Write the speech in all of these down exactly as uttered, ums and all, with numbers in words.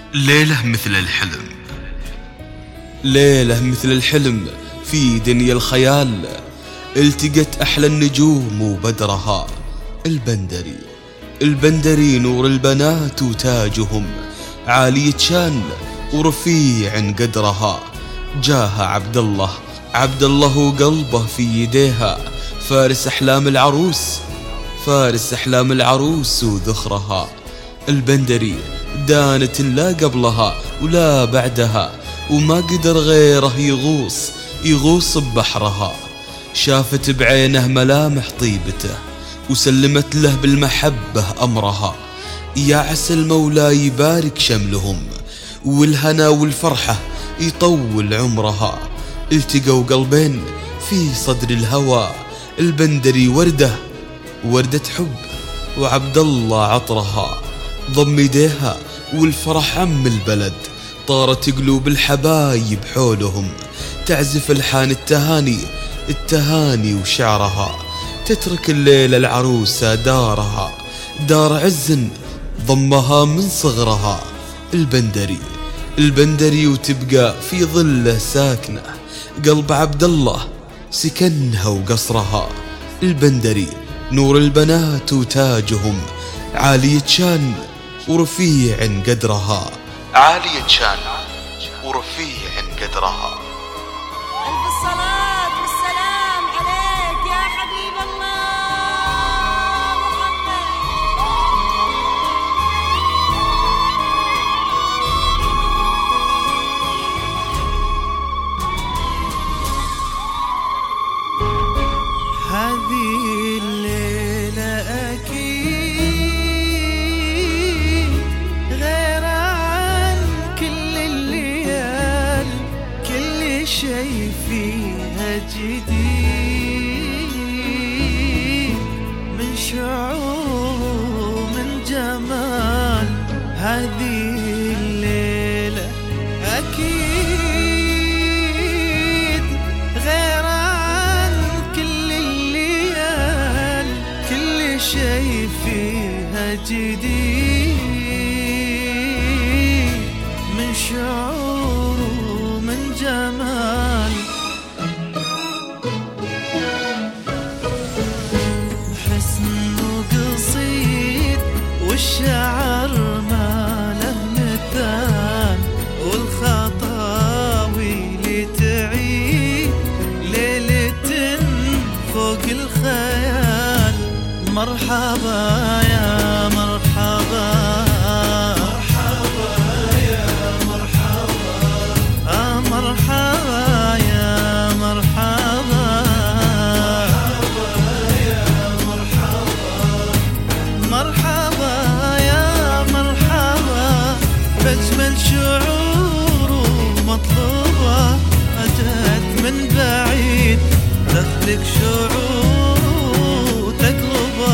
ليلة مثل الحلم. ليلة مثل الحلم في دنيا الخيال، التقت أحلى النجوم وبدرها. البندري البندري نور البنات وتاجهم، عالية شان ورفيع قدرها. جاها عبد الله عبد الله وقلبه في يديها، فارس أحلام العروس فارس أحلام العروس وذخرها. البندري دانت لا قبلها ولا بعدها، وما قدر غيره يغوص يغوص ببحرها. شافت بعينه ملامح طيبته وسلمت له بالمحبة أمرها. يا عسى المولى يبارك شملهم، والهنا والفرحة يطول عمرها. التقوا قلبين في صدر الهوى، البندري وردة وردة حب وعبد الله عطرها. ضم يديها والفرح عم البلد، طارت قلوب الحبايب حولهم، تعزف الحان التهاني التهاني وشعرها. تترك الليلة العروسة دارها، دار عز ضمها من صغرها. البندري البندري وتبقى في ظله ساكنة، قلب عبد الله سكنها وقصرها. البندري نور البنات وتاجهم، عالية شان ورفيع قدرها. عالية شان ورفيع قدرها. ألف الصلاة والسلام عليك يا حبيب الله محمد. هذه الليلة أكيد غير عن كل الليال، كل شي فيها جديد، من شعور ومن جمال. هذه الليلة أكيد غير عن كل الليال، كل شي فيها جديد، من شعور ومن جمال. حسن وقصيد والشعر ما له مثال، والخطاوي اللي تعيد ليلة فوق الخيال. مرحبا يا مرحبا مرحبا يا مرحبا، آه مرحبا يا مرحبا مرحبا يا مرحبا مرحبا يا مرحبا. بأجمل شعور مطلوبة أجت من بعيد، تخلق شعور تقلبها.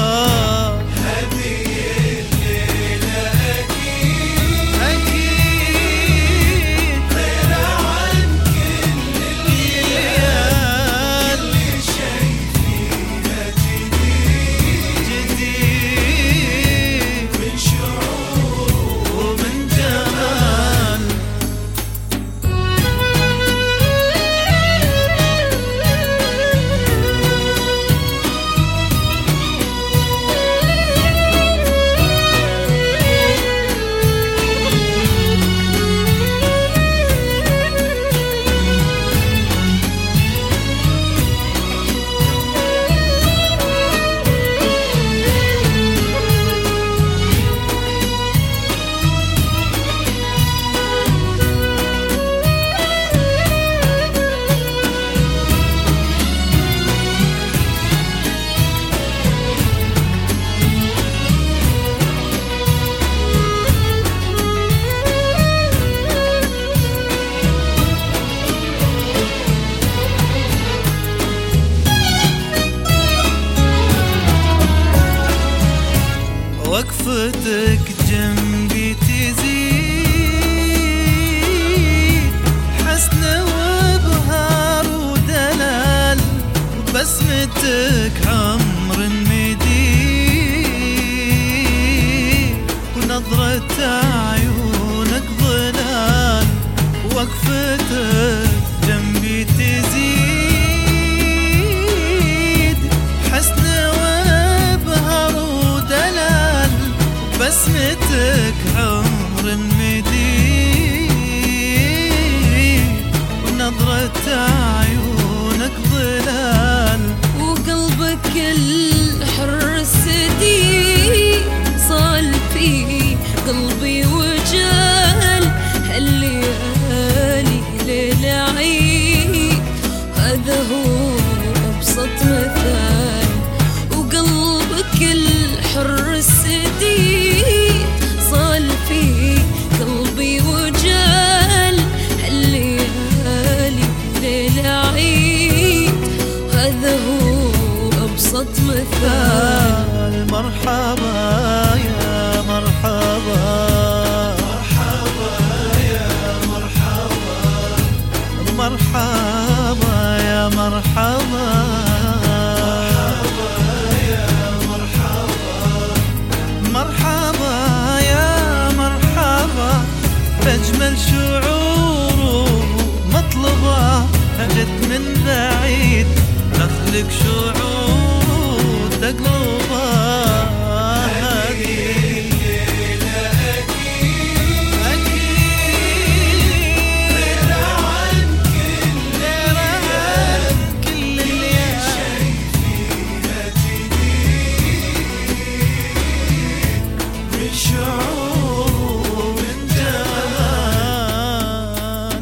وقفتك جنبي تزيد حسن وبهار ودلال، بسمتك عمر مديد ونظرة عيونك ظل بسمتك عمر مديد ونظرة عيونك ظلال وقلبك الحر السديد صال فيه قلبي وجال هالليالي ليل عيد هذا هو أبسط مثال وقلبك الحر السديد صال فيه قلبي وجال هالليالي ليل عيد هذا هو أبسط مثال. مرحبا يا مرحبا مرحبا يا مرحبا مرحبا يا مرحبا مرحبا يا مرحبا بأجمل شعور مطلبة أجت من بعيد دخلك شعور تقلبها أكيد أكيد غير عن كل غير عن كل اللي شايفينها جديد من شعور من جمال.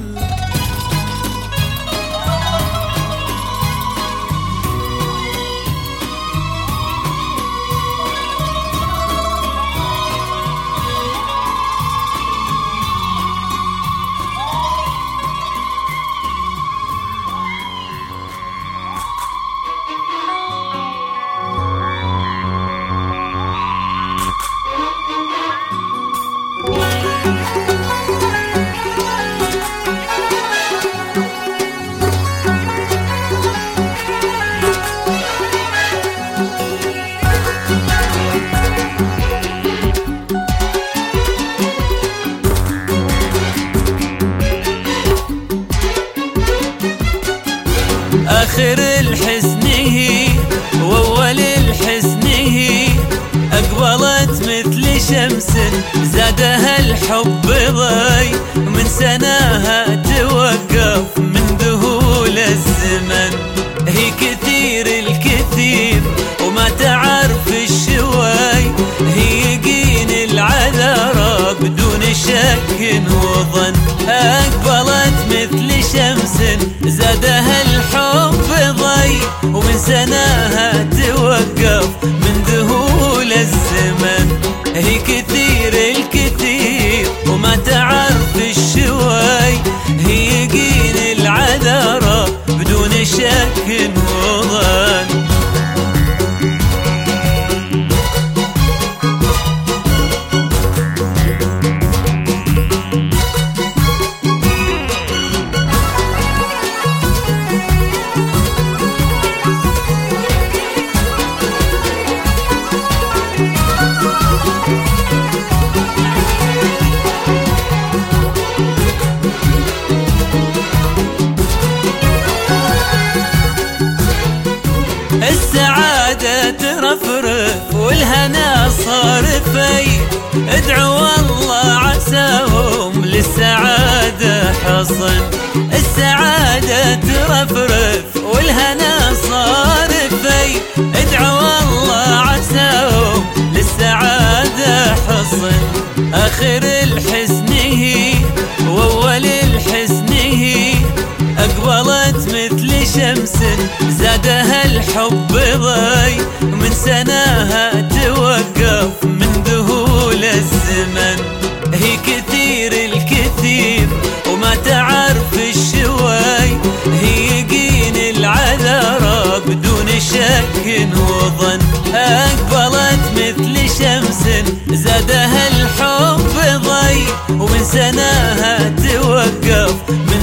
آخر الحزن هي وأول الحزن هي أقبلت مثل شمس زادها الحب ضي من سناها توقف من ذهول الزمن هي كثير الكثير وما تعرف الشوي هي يقين العذارى بدون شك وظن أقبلت مثل شمس زادها الحب ضي ومن سناها توقف من ذهول الزمن هي كثير الكثير وما تعرف الشوي هي يقين العذارى بدون شك وظن. السعادة ترفرف والهنا صار في ادعوا الله عساهم للسعادة حصن السعادة ترفرف والهنا صار في ادعوا الله عساهم للسعادة حصن آخر الحزن هي وأول الحزن هي أقبلت مثل شمس زادها الحب ضي من سناها توقف من ذهول الزمن هي كثير الكثير وما تعرف الشوي هي يقين العذارى بدون شك وظن أقبلت مثل شمس زادها الحب ضي ومن سناها توقف